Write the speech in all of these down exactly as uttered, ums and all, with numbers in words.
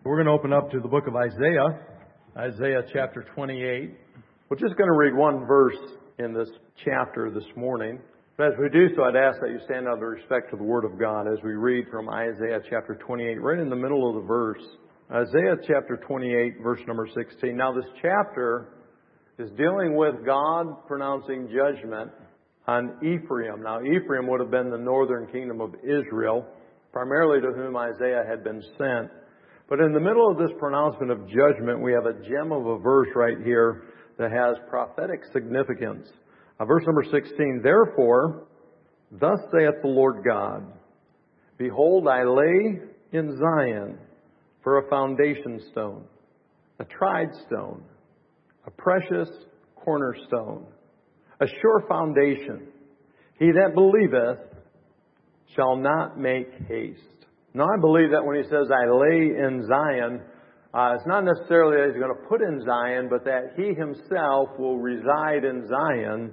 We're going to open up to the book of Isaiah, Isaiah chapter twenty-eight. We're just going to read one verse in this chapter this morning. But as we do so, I'd ask that you stand out of respect to the Word of God as we read from Isaiah chapter twenty-eight, right in the middle of the verse. Isaiah chapter twenty-eight, verse number sixteen. Now this chapter is dealing with God pronouncing judgment on Ephraim. Now Ephraim would have been the northern kingdom of Israel, primarily to whom Isaiah had been sent. But in the middle of this pronouncement of judgment, we have a gem of a verse right here that has prophetic significance. Uh, verse number sixteen, Therefore, thus saith the Lord God, Behold, I lay in Zion for a foundation stone, a tried stone, a precious cornerstone, a sure foundation. He that believeth shall not make haste. Now, I believe that when he says, I lay in Zion, uh, it's not necessarily that he's going to put in Zion, but that he himself will reside in Zion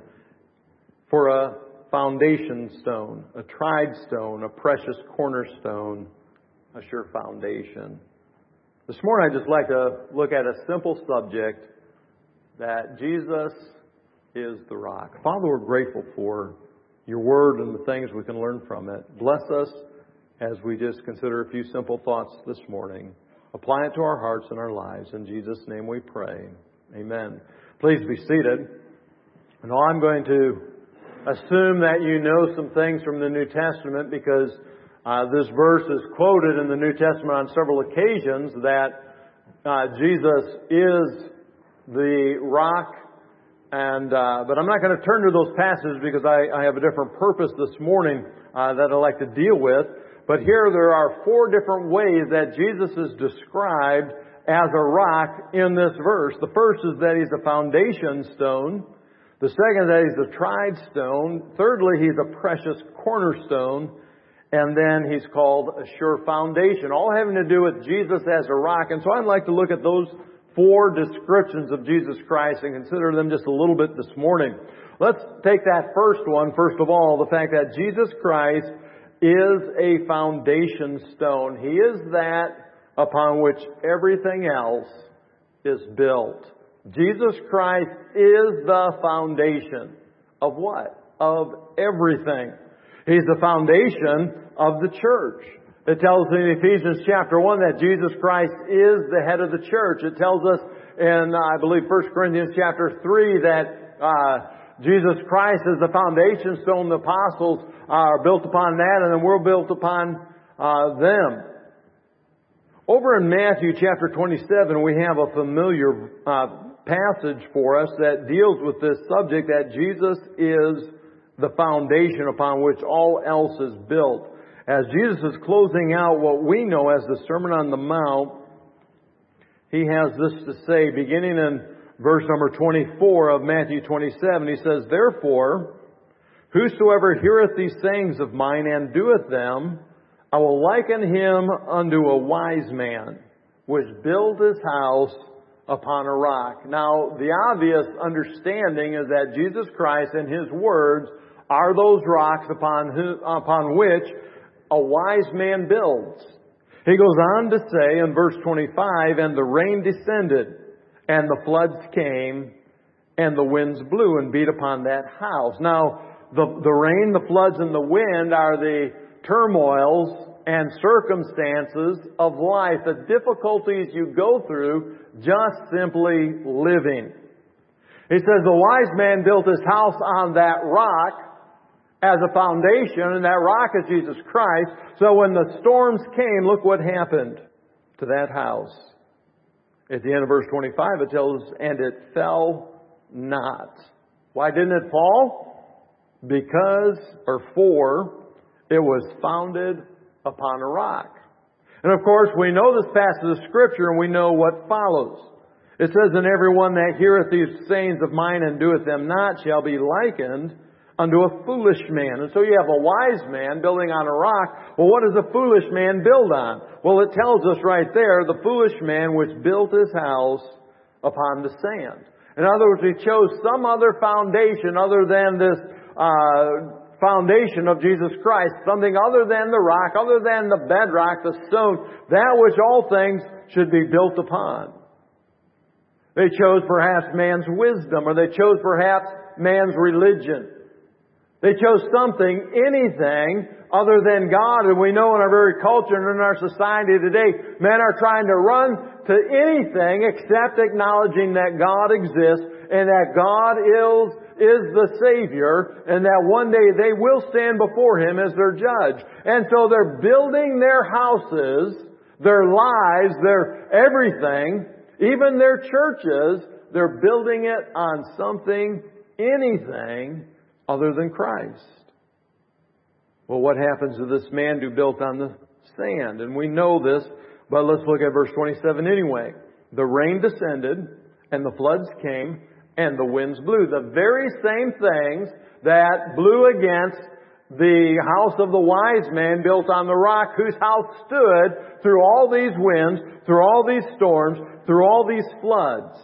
for a foundation stone, a tried stone, a precious cornerstone, a sure foundation. This morning, I'd just like to look at a simple subject, that Jesus is the rock. Father, we're grateful for your word and the things we can learn from it. Bless us as we just consider a few simple thoughts this morning. Apply it to our hearts and our lives. In Jesus' name we pray. Amen. Please be seated. And I'm going to assume that you know some things from the New Testament because uh, this verse is quoted in the New Testament on several occasions that uh, Jesus is the rock. And uh, but I'm not going to turn to those passages because I, I have a different purpose this morning uh, that I'd like to deal with. But here there are four different ways that Jesus is described as a rock in this verse. The first is that he's a foundation stone. The second is that he's a tried stone. Thirdly, he's a precious cornerstone. And then he's called a sure foundation. All having to do with Jesus as a rock. And so I'd like to look at those four descriptions of Jesus Christ and consider them just a little bit this morning. Let's take that first one. First of all, the fact that Jesus Christ is a foundation stone. He is that upon which everything else is built. Jesus Christ is the foundation of what? Of everything. He's the foundation of the church. It tells in Ephesians chapter one that Jesus Christ is the head of the church. It tells us in, I believe, First Corinthians chapter three that uh, Jesus Christ is the foundation stone. The apostles are built upon that, and then we're built upon uh, them. Over in Matthew chapter twenty-seven, we have a familiar uh, passage for us that deals with this subject, that Jesus is the foundation upon which all else is built. As Jesus is closing out what we know as the Sermon on the Mount, he has this to say, beginning in verse number twenty-four of Matthew twenty-seven. He says, Therefore, whosoever heareth these sayings of mine and doeth them, I will liken him unto a wise man, which built his house upon a rock. Now, the obvious understanding is that Jesus Christ and his words are those rocks upon who, upon which a wise man builds. He goes on to say in verse twenty-five, And the rain descended, and the floods came, and the winds blew and beat upon that house. Now, the, the rain, the floods, and the wind are the turmoils and circumstances of life, the difficulties you go through just simply living. He says the wise man built his house on that rock as a foundation, and that rock is Jesus Christ. So when the storms came, look what happened to that house. At the end of verse twenty-five, it tells us, and it fell not. Why didn't it fall? Because, or for, it was founded upon a rock. And of course, we know this passage of Scripture, and we know what follows. It says, And every one that heareth these sayings of mine and doeth them not shall be likened unto a foolish man. And so you have a wise man building on a rock. Well, what does a foolish man build on? Well, it tells us right there, the foolish man which built his house upon the sand. In other words, he chose some other foundation other than this uh, foundation of Jesus Christ, something other than the rock, other than the bedrock, the stone, that which all things should be built upon. They chose perhaps man's wisdom, or they chose perhaps man's religion. They chose something, anything, other than God. And we know in our very culture and in our society today, men are trying to run to anything except acknowledging that God exists and that God is, is the Savior, and that one day they will stand before Him as their judge. And so they're building their houses, their lives, their everything, even their churches, they're building it on something, anything, other than Christ. Well, what happens to this man who built on the sand? And we know this, but let's look at verse twenty-seven anyway. The rain descended, and the floods came, and the winds blew. The very same things that blew against the house of the wise man built on the rock, whose house stood through all these winds, through all these storms, through all these floods.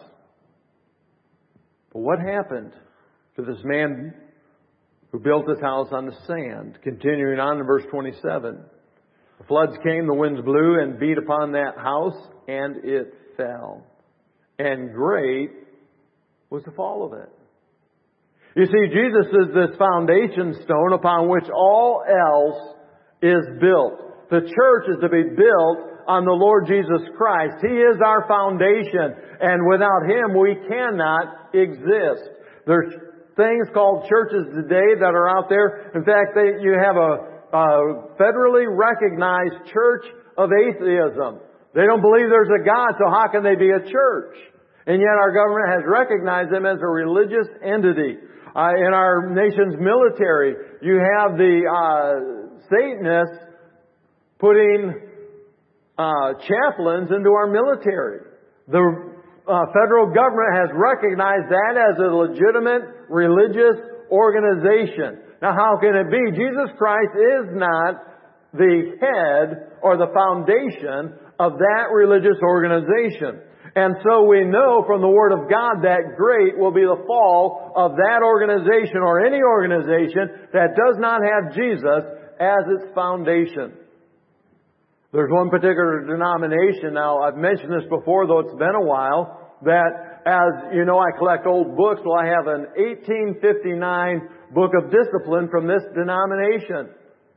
But what happened to this man who built his house on the sand? Continuing on in verse twenty-seven. The floods came, the winds blew and beat upon that house, and it fell. And great was the fall of it. You see, Jesus is this foundation stone upon which all else is built. The church is to be built on the Lord Jesus Christ. He is our foundation, and without Him we cannot exist. There's things called churches today that are out there. In fact, they, you have a, a federally recognized church of atheism. They don't believe there's a God, so how can they be a church? And yet our government has recognized them as a religious entity. Uh, in our nation's military, you have the uh, Satanists putting uh, chaplains into our military. The uh, federal government has recognized that as a legitimate religious organization. Now, how can it be? Jesus Christ is not the head or the foundation of that religious organization. And so we know from the Word of God that great will be the fall of that organization, or any organization that does not have Jesus as its foundation. There's one particular denomination, now I've mentioned this before, though it's been a while, that, as you know, I collect old books. Well, I have an eighteen fifty-nine book of discipline from this denomination.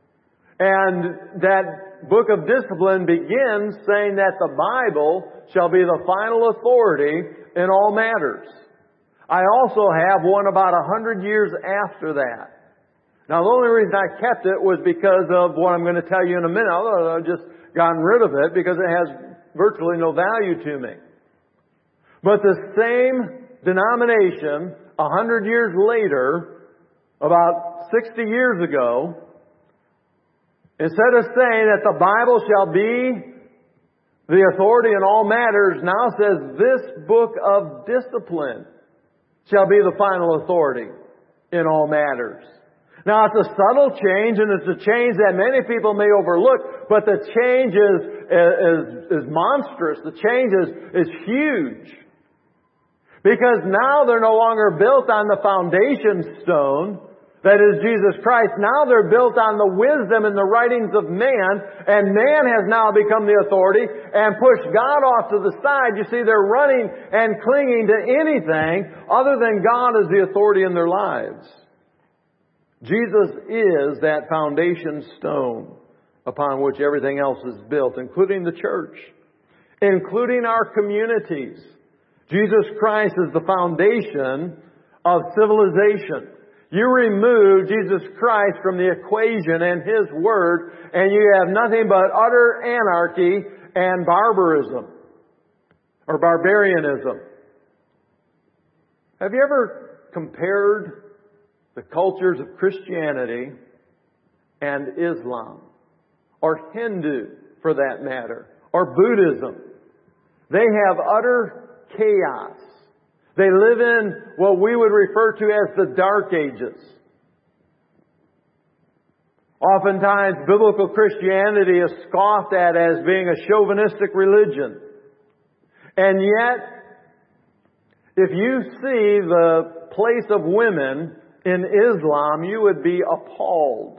And that book of discipline begins saying that the Bible shall be the final authority in all matters. I also have one about a hundred years after that. Now, the only reason I kept it was because of what I'm going to tell you in a minute, although I've just gotten rid of it because it has virtually no value to me. But the same denomination, a hundred years later, about sixty years ago, instead of saying that the Bible shall be the authority in all matters, now says this book of discipline shall be the final authority in all matters. Now, it's a subtle change, and it's a change that many people may overlook, but the change is, is, is monstrous. The change is, is huge. Because now they're no longer built on the foundation stone, that is Jesus Christ. Now they're built on the wisdom and the writings of man, and man has now become the authority and pushed God off to the side. You see, they're running and clinging to anything other than God as the authority in their lives. Jesus is that foundation stone upon which everything else is built, including the church, including our communities. Jesus Christ is the foundation of civilization. You remove Jesus Christ from the equation and His Word, and you have nothing but utter anarchy and barbarism, or barbarianism. Have you ever compared the cultures of Christianity and Islam, or Hindu for that matter, or Buddhism? They have utter chaos. They live in what we would refer to as the Dark Ages. Oftentimes, biblical Christianity is scoffed at as being a chauvinistic religion. And yet, if you see the place of women in Islam, you would be appalled.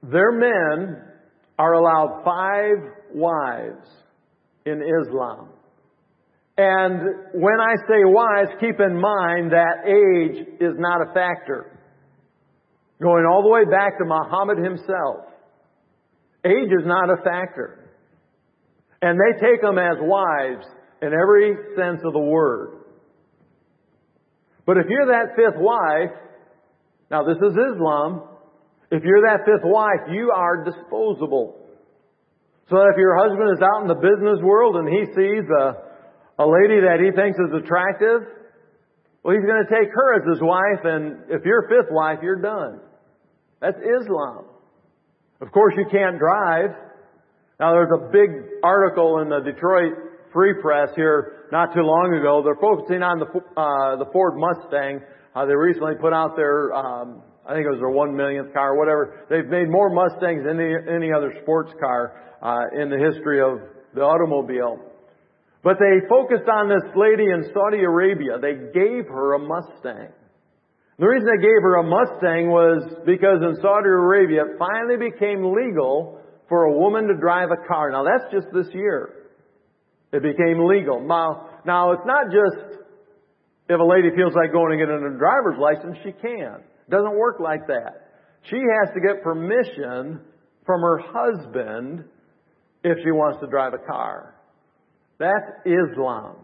their men are allowed five wives in Islam. And when I say wives, keep in mind that age is not a factor. Going all the way back to Muhammad himself, age is not a factor. And they take them as wives in every sense of the word. But if you're that fifth wife, now this is Islam, if you're that fifth wife, you are disposable. So that if your husband is out in the business world and he sees a, a lady that he thinks is attractive, well, he's going to take her as his wife, and if you're fifth wife, you're done. That's Islam. Of course, you can't drive. Now, there's a big article in the Detroit Free Press here not too long ago. They're focusing on the uh, the Ford Mustang. Uh, they recently put out their, um, I think it was their one millionth car, or whatever. They've made more Mustangs than any, any other sports car uh, in the history of the automobile. But they focused on this lady in Saudi Arabia. They gave her a Mustang. The reason they gave her a Mustang was because in Saudi Arabia it finally became legal for a woman to drive a car. Now that's just this year. It became legal. Now, now it's not just if a lady feels like going and getting a driver's license, she can. It doesn't work like that. She has to get permission from her husband if she wants to drive a car. That's Islam.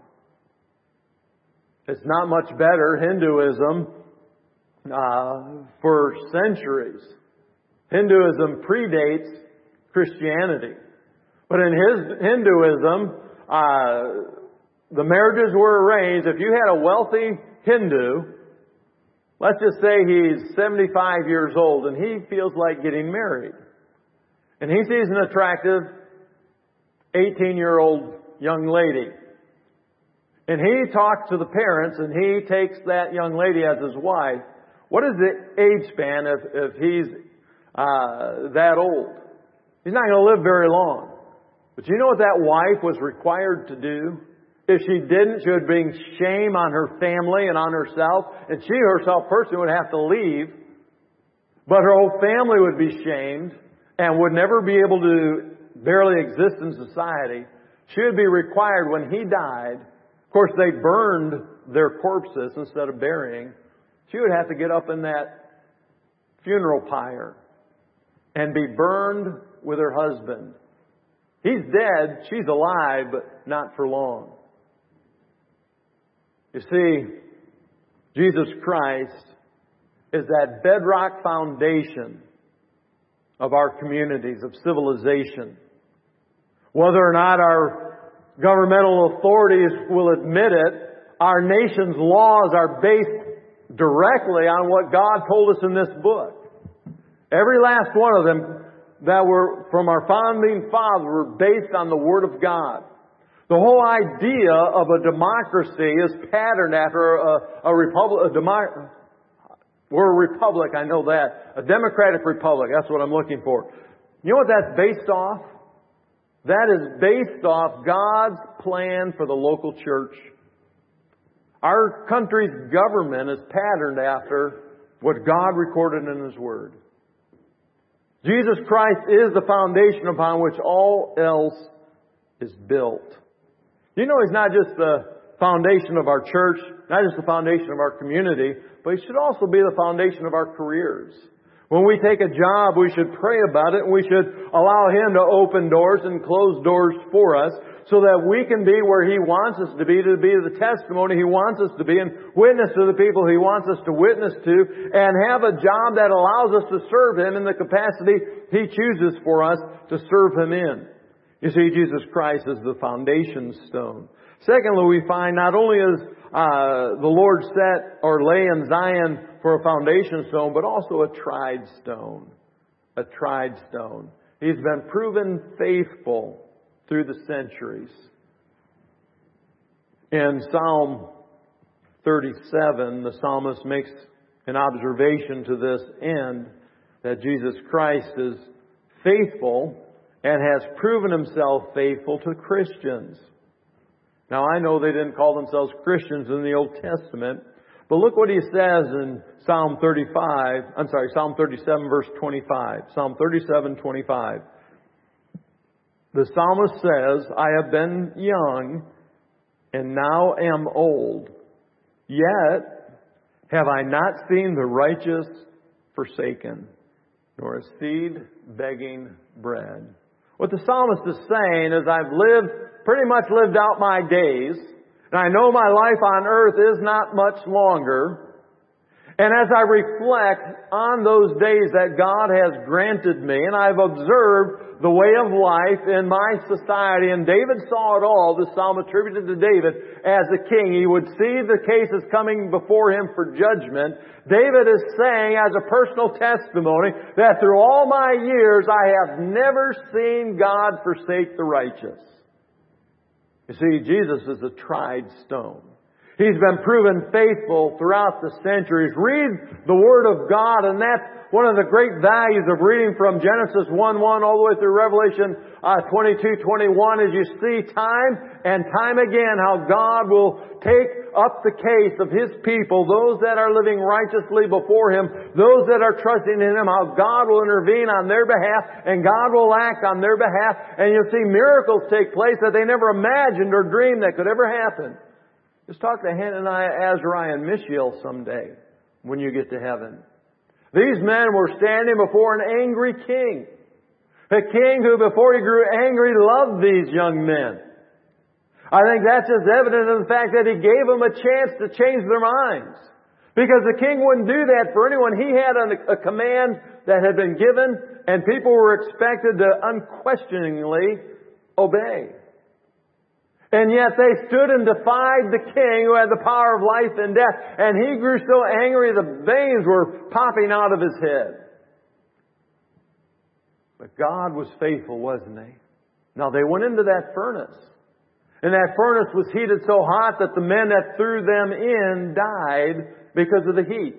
It's not much better. Hinduism, uh, for centuries. Hinduism predates Christianity. But in his Hinduism, uh, the marriages were arranged. If you had a wealthy Hindu, let's just say he's seventy-five years old and he feels like getting married. And he sees an attractive eighteen-year-old young lady. And he talks to the parents and he takes that young lady as his wife. What is the age span if, if he's uh, that old? He's not going to live very long. But you know what that wife was required to do? If she didn't, she would bring shame on her family and on herself. And she herself personally would have to leave. But her whole family would be shamed and would never be able to barely exist in society. She would be required when he died. Of course, they burned their corpses instead of burying. She would have to get up in that funeral pyre and be burned with her husband. He's dead, she's alive, but not for long. You see, Jesus Christ is that bedrock foundation of our communities, of civilization. Whether or not our governmental authorities will admit it, our nation's laws are based directly on what God told us in this book. Every last one of them that were from our founding fathers were based on the Word of God. The whole idea of a democracy is patterned after a, a republic. A demo, we're a republic, I know that. A democratic republic, that's what I'm looking for. You know what that's based off? That is based off God's plan for the local church. Our country's government is patterned after what God recorded in His Word. Jesus Christ is the foundation upon which all else is built. You know, He's not just the foundation of our church, not just the foundation of our community, but He should also be the foundation of our careers. When we take a job, we should pray about it, and we should allow Him to open doors and close doors for us so that we can be where He wants us to be, to be the testimony He wants us to be, and witness to the people He wants us to witness to, and have a job that allows us to serve Him in the capacity He chooses for us to serve Him in. You see, Jesus Christ is the foundation stone. Secondly, we find not only is uh, the Lord set or lay in Zion for a foundation stone, but also a tried stone. A tried stone. He's been proven faithful through the centuries. In Psalm thirty-seven, the psalmist makes an observation to this end that Jesus Christ is faithful and has proven Himself faithful to Christians. Now, I know they didn't call themselves Christians in the Old Testament, But look what he says in Psalm thirty-five, I'm sorry, Psalm thirty-seven verse twenty-five. Psalm thirty-seven, twenty-five. The psalmist says, I have been young and now am old, yet have I not seen the righteous forsaken, nor a seed begging bread. What the psalmist is saying is, I've lived, pretty much lived out my days, and I know my life on earth is not much longer. And as I reflect on those days that God has granted me, and I've observed the way of life in my society, and David saw it all, the psalm attributed to David as a king. He would see the cases coming before him for judgment. David is saying as a personal testimony that through all my years I have never seen God forsake the righteous. You see, Jesus is a tried stone. He's been proven faithful throughout the centuries. Read the Word of God, and that's one of the great values of reading from Genesis one one all the way through Revelation uh, twenty-two twenty-one, as you see time and time again how God will take up the case of His people, those that are living righteously before Him, those that are trusting in Him, how God will intervene on their behalf, and God will act on their behalf, and you'll see miracles take place that they never imagined or dreamed that could ever happen. Just talk to Hananiah, Azariah, and Mishael someday when you get to heaven. These men were standing before an angry king. A king who, before he grew angry, loved these young men. I think that's just evident in the fact that he gave them a chance to change their minds. Because the king wouldn't do that for anyone. He had a, a command that had been given, and people were expected to unquestioningly obey. And yet they stood and defied the king who had the power of life and death. And he grew so angry the veins were popping out of his head. But God was faithful, wasn't He? Now they went into that furnace. And that furnace was heated so hot that the men that threw them in died because of the heat.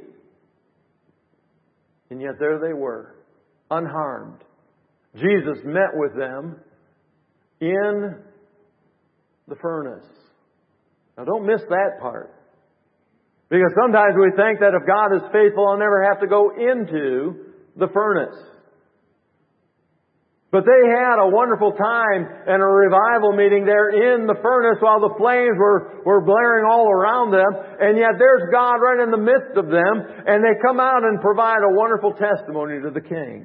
And yet there they were, unharmed. Jesus met with them in the furnace. Now don't miss that part. Because sometimes we think that if God is faithful, I'll never have to go into the furnace. But they had a wonderful time and a revival meeting there in the furnace while the flames were, were blaring all around them. And yet there's God right in the midst of them. And they come out and provide a wonderful testimony to the king.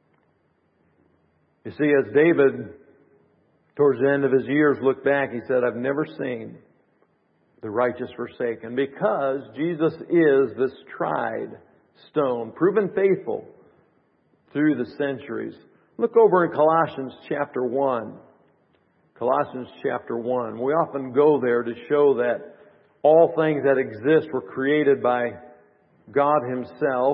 You see, as David, towards the end of his years, looked back, he said, I've never seen the righteous forsaken. Because Jesus is this tried stone, proven faithful through the centuries. Look over in Colossians chapter one. Colossians chapter one. We often go there to show that all things that exist were created by God Himself,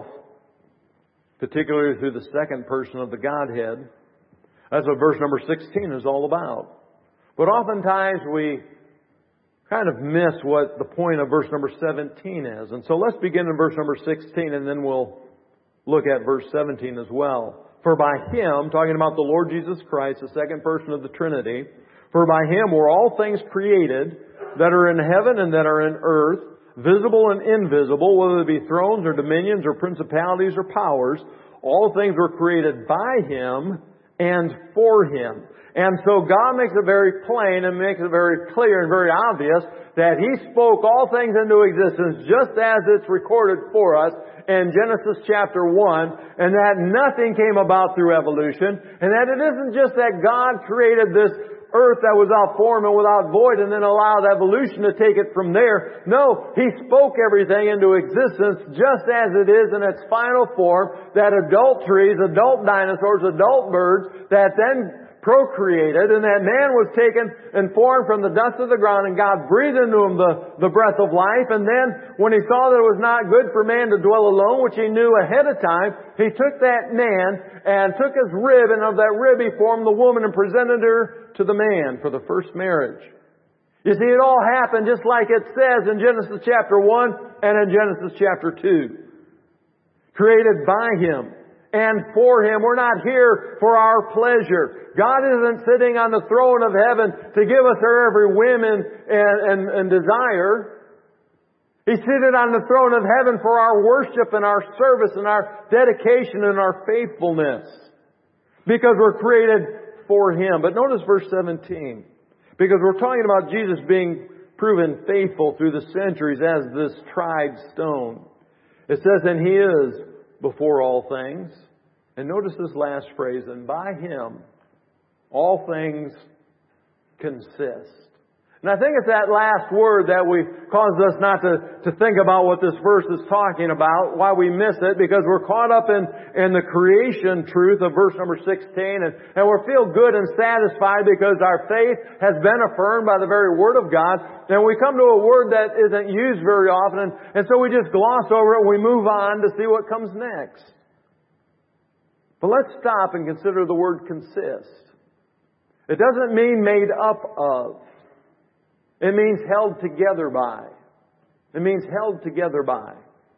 particularly through the second person of the Godhead. That's what verse number sixteen is all about. But oftentimes we kind of miss what the point of verse number seventeen is. And so let's begin in verse number sixteen, and then we'll look at verse seventeen as well. For by Him, talking about the Lord Jesus Christ, the second person of the Trinity, for by Him were all things created that are in heaven and that are in earth, visible and invisible, whether they be thrones or dominions or principalities or powers. All things were created by Him and for Him. And so God makes it very plain and makes it very clear and very obvious that He spoke all things into existence just as it's recorded for us in Genesis chapter one, and that nothing came about through evolution, and that it isn't just that God created this earth that was without form and without void and then allowed evolution to take it from there. No, He spoke everything into existence just as it is in its final form, that adult trees, adult dinosaurs, adult birds that then procreated, and that man was taken and formed from the dust of the ground, and God breathed into him the, the breath of life. And then when He saw that it was not good for man to dwell alone, which He knew ahead of time, He took that man and took his rib, and of that rib He formed the woman and presented her to the man for the first marriage. You see, it all happened just like it says in Genesis chapter one and in Genesis chapter two. Created by Him and for Him. We're not here for our pleasure. God isn't sitting on the throne of heaven to give us our every whim and, and, and, and desire. He's seated on the throne of heaven for our worship and our service and our dedication and our faithfulness. Because we're created for Him. But notice verse seventeen. Because we're talking about Jesus being proven faithful through the centuries as this tried stone. It says, and He is before all things. And notice this last phrase, and by Him all things consist. And I think it's that last word that we caused us not to, to think about what this verse is talking about, why we miss it, because we're caught up in, in the creation truth of verse number sixteen, and, and we feel good and satisfied because our faith has been affirmed by the very Word of God, and we come to a word that isn't used very often, and, and so we just gloss over it and we move on to see what comes next. But let's stop and consider the word consist. It doesn't mean made up of. It means held together by. It means held together by.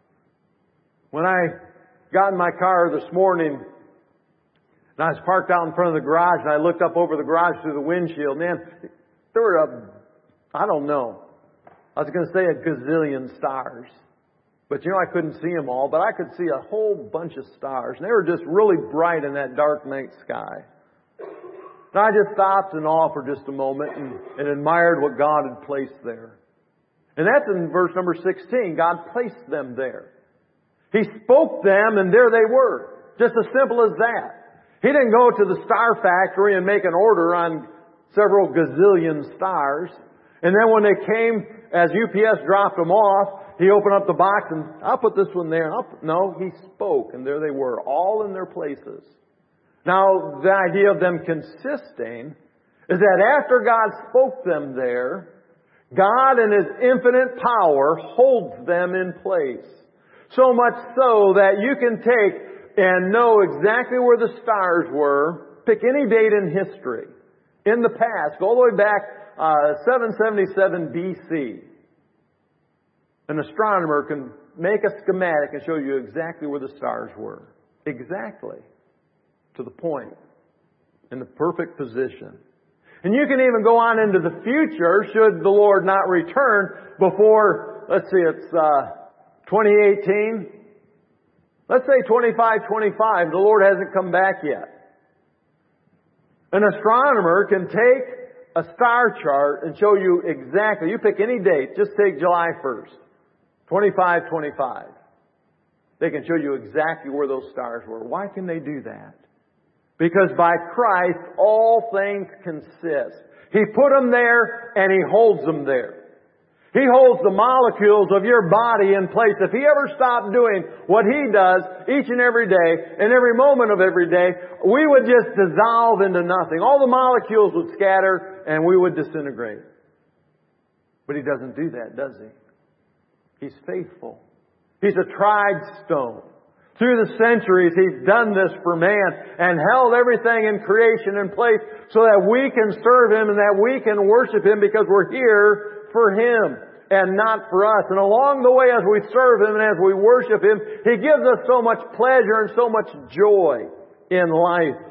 When I got in my car this morning, and I was parked out in front of the garage, and I looked up over the garage through the windshield, man, there were a, I don't know, I was going to say a gazillion stars. But you know, I couldn't see them all, but I could see a whole bunch of stars. And they were just really bright in that dark night sky. And I just stopped in awe for just a moment and, and admired what God had placed there. And that's in verse number sixteen. God placed them there. He spoke them and there they were. Just as simple as that. He didn't go to the star factory and make an order on several gazillion stars. And then when they came, as U P S dropped them off, He opened up the box and, I'll put this one there. I'll, no, He spoke and there they were, all in their places. Now, the idea of them consisting is that after God spoke them there, God in His infinite power holds them in place. So much so that you can take and know exactly where the stars were, pick any date in history, in the past, go all the way back uh, seven seventy-seven B C. An astronomer can make a schematic and show you exactly where the stars were. Exactly. To the point. In the perfect position. And you can even go on into the future should the Lord not return before, let's see, it's uh, twenty eighteen. Let's say twenty-five twenty-five. The Lord hasn't come back yet. An astronomer can take a star chart and show you exactly, you pick any date, just take July first. twenty-five twenty-five. They can show you exactly where those stars were. Why can they do that? Because by Christ, all things consist. He put them there and He holds them there. He holds the molecules of your body in place. If He ever stopped doing what He does each and every day, and every moment of every day, we would just dissolve into nothing. All the molecules would scatter and we would disintegrate. But He doesn't do that, does He? He's faithful. He's a tried stone. Through the centuries, He's done this for man and held everything in creation in place so that we can serve Him and that we can worship Him because we're here for Him and not for us. And along the way, as we serve Him and as we worship Him, He gives us so much pleasure and so much joy in life.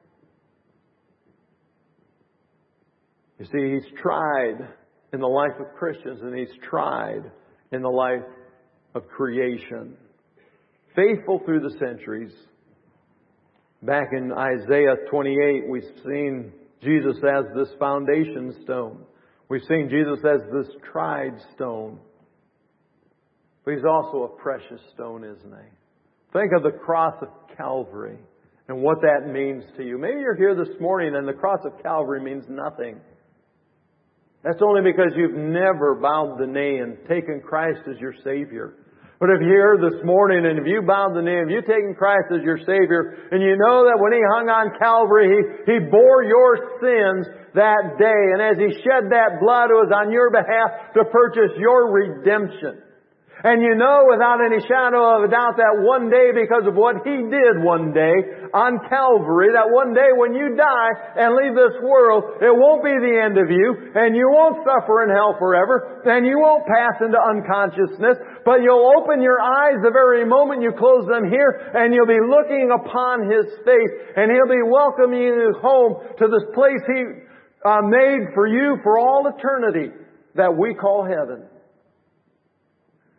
You see, He's tried in the life of Christians and He's tried in the life of creation. Faithful through the centuries. Back in Isaiah twenty-eight, we've seen Jesus as this foundation stone. We've seen Jesus as this tried stone. But He's also a precious stone, isn't He? Think of the cross of Calvary and what that means to you. Maybe you're here this morning and the cross of Calvary means nothing. That's only because you've never bowed the knee and taken Christ as your Savior. But if you're here this morning and if you bowed the knee, if you've taken Christ as your Savior, and you know that when He hung on Calvary, He, He bore your sins that day. And as He shed that blood, it was on your behalf to purchase your redemption. And you know without any shadow of a doubt that one day, because of what He did one day on Calvary, that one day when you die and leave this world, it won't be the end of you, and you won't suffer in hell forever, and you won't pass into unconsciousness, but you'll open your eyes the very moment you close them here, and you'll be looking upon His face, and He'll be welcoming you home to this place He uh, made for you for all eternity that we call heaven.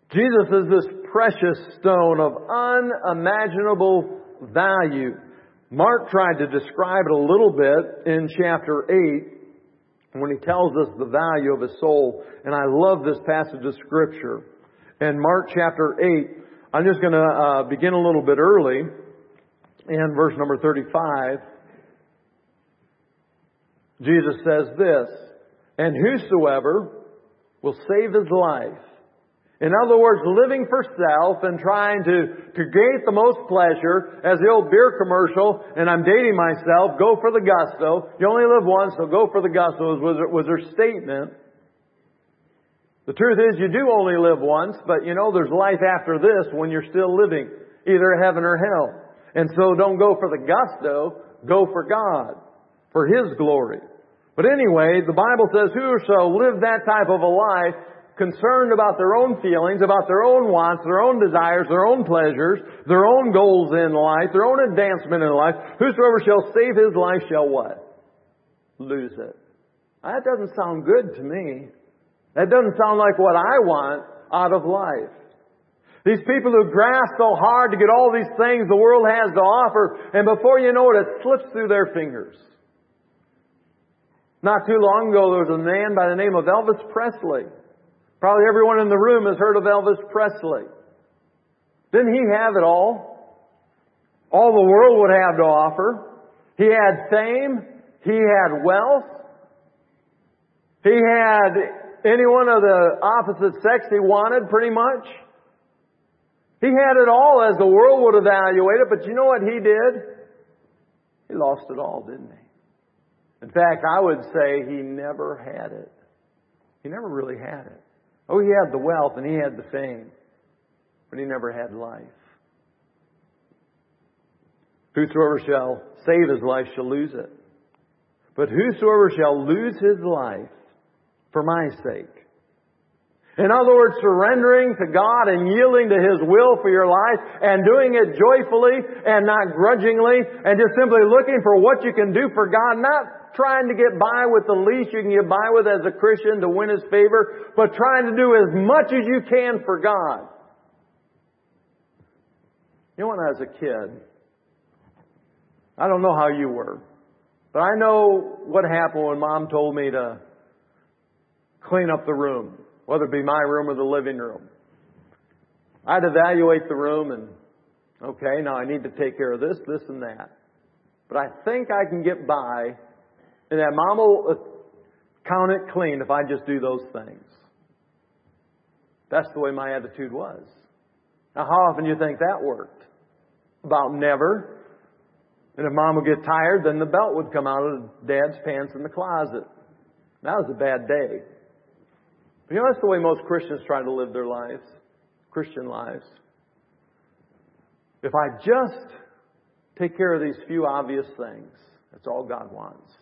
Jesus is this precious stone of unimaginable value. Mark tried to describe it a little bit in chapter eight when he tells us the value of his soul. And I love this passage of Scripture. In Mark chapter eight, I'm just going to uh, begin a little bit early in verse number thirty-five. Jesus says this, "And whosoever will save his life." In other words, living for self and trying to, to gain the most pleasure, as the old beer commercial, and I'm dating myself, go for the gusto. You only live once, so go for the gusto was, was their statement. The truth is, you do only live once, but you know there's life after this when you're still living, either heaven or hell. And so don't go for the gusto, go for God, for His glory. But anyway, the Bible says, who shall live that type of a life, concerned about their own feelings, about their own wants, their own desires, their own pleasures, their own goals in life, their own advancement in life. Whosoever shall save his life shall what? Lose it. That doesn't sound good to me. That doesn't sound like what I want out of life. These people who grasp so hard to get all these things the world has to offer, and before you know it, it slips through their fingers. Not too long ago, there was a man by the name of Elvis Presley. Probably everyone in the room has heard of Elvis Presley. Didn't he have it all? All the world would have to offer. He had fame. He had wealth. He had anyone of the opposite sex he wanted, pretty much. He had it all as the world would evaluate it, but you know what he did? He lost it all, didn't he? In fact, I would say he never had it. He never really had it. Oh, he had the wealth and he had the fame, but he never had life. Whosoever shall save his life shall lose it. But whosoever shall lose his life for my sake. In other words, surrendering to God and yielding to His will for your life and doing it joyfully and not grudgingly and just simply looking for what you can do for God, not trying to get by with the least you can get by with as a Christian to win His favor, but trying to do as much as you can for God. You know, when I was a kid, I don't know how you were, but I know what happened when Mom told me to clean up the room, whether it be my room or the living room. I'd evaluate the room and, okay, now I need to take care of this, this, and that. But I think I can get by, and that Mom will count it clean if I just do those things. That's the way my attitude was. Now, how often do you think that worked? About never. And if Mom would get tired, then the belt would come out of Dad's pants in the closet. That was a bad day. But you know, that's the way most Christians try to live their lives. Christian lives. If I just take care of these few obvious things, that's all God wants.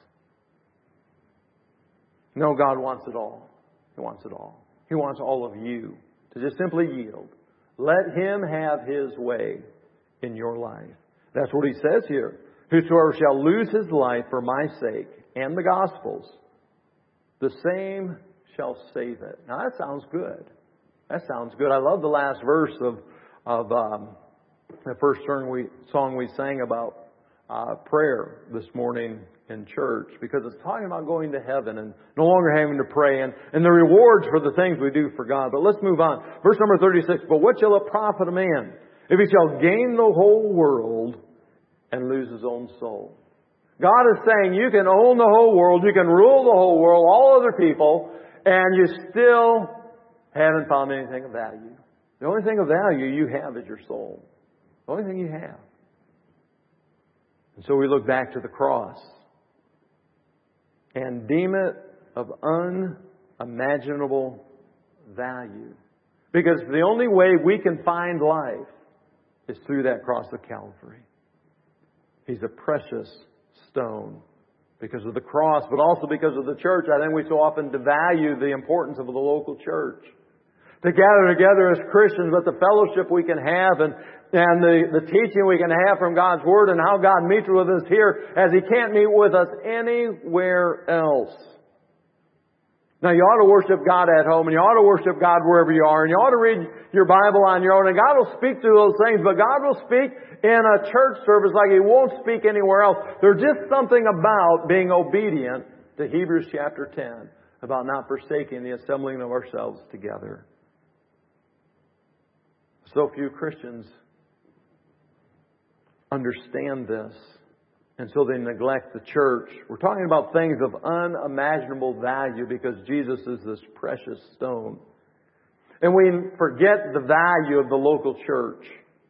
No, God wants it all. He wants it all. He wants all of you to just simply yield. Let Him have His way in your life. That's what He says here. Whosoever shall lose his life for my sake and the gospel's, the same shall save it. Now that sounds good. That sounds good. I love the last verse of of um, the first song we song we sang about uh, prayer this morning in church, because it's talking about going to heaven and no longer having to pray and, and the rewards for the things we do for God. But let's move on. Verse number thirty-six. But what shall it profit a man if he shall gain the whole world and lose his own soul? God is saying you can own the whole world, you can rule the whole world, all other people, and you still haven't found anything of value. The only thing of value you have is your soul. The only thing you have. And so we look back to the cross and deem it of unimaginable value. Because the only way we can find life is through that cross of Calvary. He's a precious stone because of the cross, but also because of the church. I think we so often devalue the importance of the local church. To gather together as Christians, but the fellowship we can have and, and the, the teaching we can have from God's Word and how God meets with us here as He can't meet with us anywhere else. Now, you ought to worship God at home, and you ought to worship God wherever you are, and you ought to read your Bible on your own, and God will speak through those things, but God will speak in a church service like He won't speak anywhere else. There's just something about being obedient to Hebrews chapter ten, about not forsaking the assembling of ourselves together. So few Christians understand this, and so they neglect the church. We're talking about things of unimaginable value because Jesus is this precious stone. And we forget the value of the local church.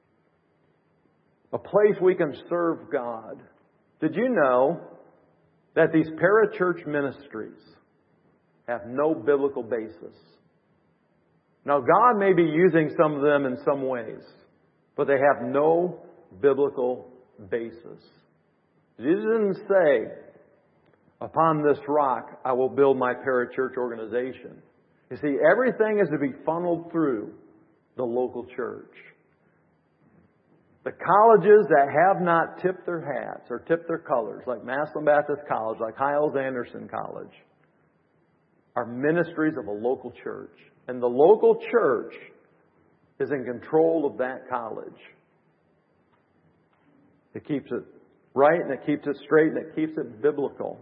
A place we can serve God. Did you know that these parachurch ministries have no biblical basis? Now, God may be using some of them in some ways, but they have no biblical basis. Jesus didn't say, upon this rock I will build my parachurch organization. You see, everything is to be funneled through the local church. The colleges that have not tipped their hats or tipped their colors, like Massillon Baptist College, like Hiles-Anderson College, are ministries of a local church. And the local church is in control of that college. It keeps it right, and it keeps it straight, and it keeps it biblical.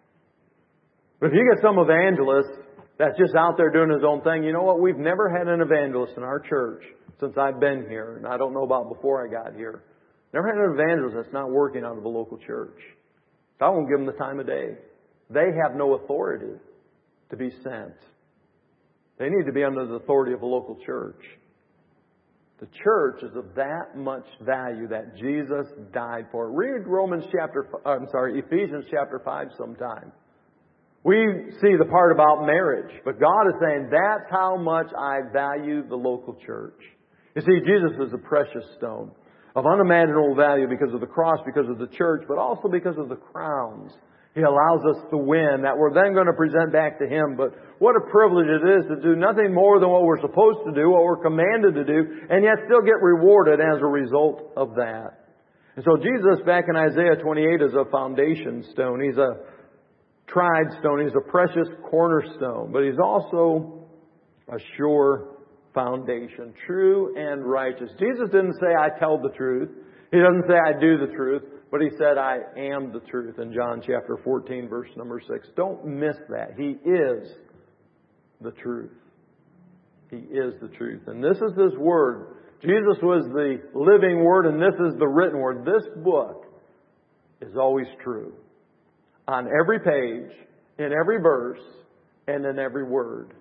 But if you get some evangelist that's just out there doing his own thing, you know what? We've never had an evangelist in our church since I've been here, and I don't know about before I got here. Never had an evangelist that's not working out of a local church. I won't give them the time of day. They have no authority to be sent. They need to be under the authority of a local church. The church is of that much value that Jesus died for. Read Romans chapter, I'm sorry, Ephesians chapter five sometime. We see the part about marriage, but God is saying that's how much I value the local church. You see, Jesus is a precious stone of unimaginable value because of the cross, because of the church, but also because of the crowns He allows us to win that we're then going to present back to Him. But what a privilege it is to do nothing more than what we're supposed to do, what we're commanded to do, and yet still get rewarded as a result of that. And so Jesus, back in Isaiah twenty-eight, is a foundation stone. He's a tried stone. He's a precious cornerstone. But He's also a sure foundation, true and righteous. Jesus didn't say, I tell the truth. He doesn't say, I do the truth. But He said, I am the truth in John chapter fourteen, verse number six. Don't miss that. He is the truth. He is the truth. And this is His Word. Jesus was the living Word, and this is the written Word. This book is always true. On every page, in every verse, and in every word.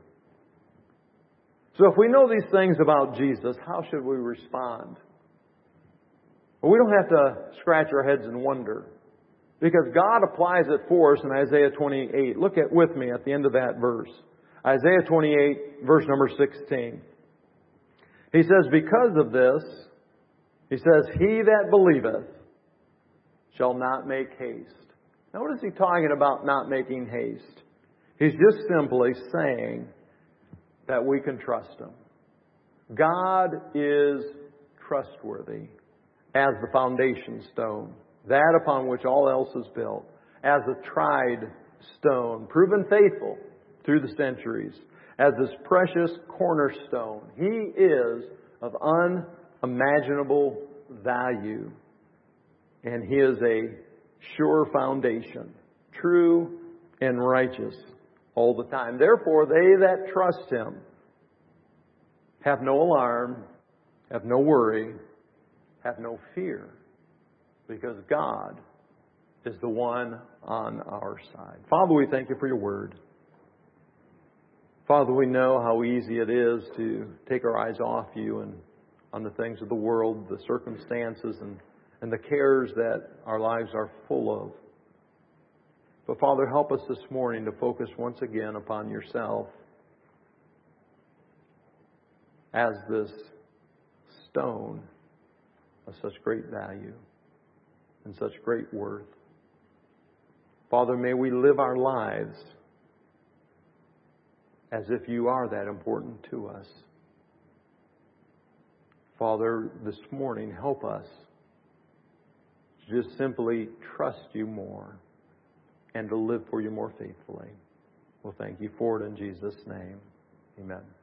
So if we know these things about Jesus, how should we respond? Well, we don't have to scratch our heads and wonder, because God applies it for us in Isaiah twenty-eight. Look at with me at the end of that verse. Isaiah twenty-eight, verse number sixteen. He says, because of this, He says, he that believeth shall not make haste. Now what is He talking about, not making haste? He's just simply saying that we can trust Him. God is trustworthy as the foundation stone, that upon which all else is built, as a tried stone, proven faithful through the centuries, as this precious cornerstone. He is of unimaginable value, and He is a sure foundation, true and righteous all the time. Therefore, they that trust Him have no alarm, have no worry, have no fear, because God is the one on our side. Father, we thank You for Your Word. Father, we know how easy it is to take our eyes off You and on the things of the world, the circumstances and, and the cares that our lives are full of. But Father, help us this morning to focus once again upon Yourself as this stone of such great value and such great worth. Father, may we live our lives as if You are that important to us. Father, this morning, help us to just simply trust You more and to live for You more faithfully. We'll thank you for it in Jesus' name. Amen.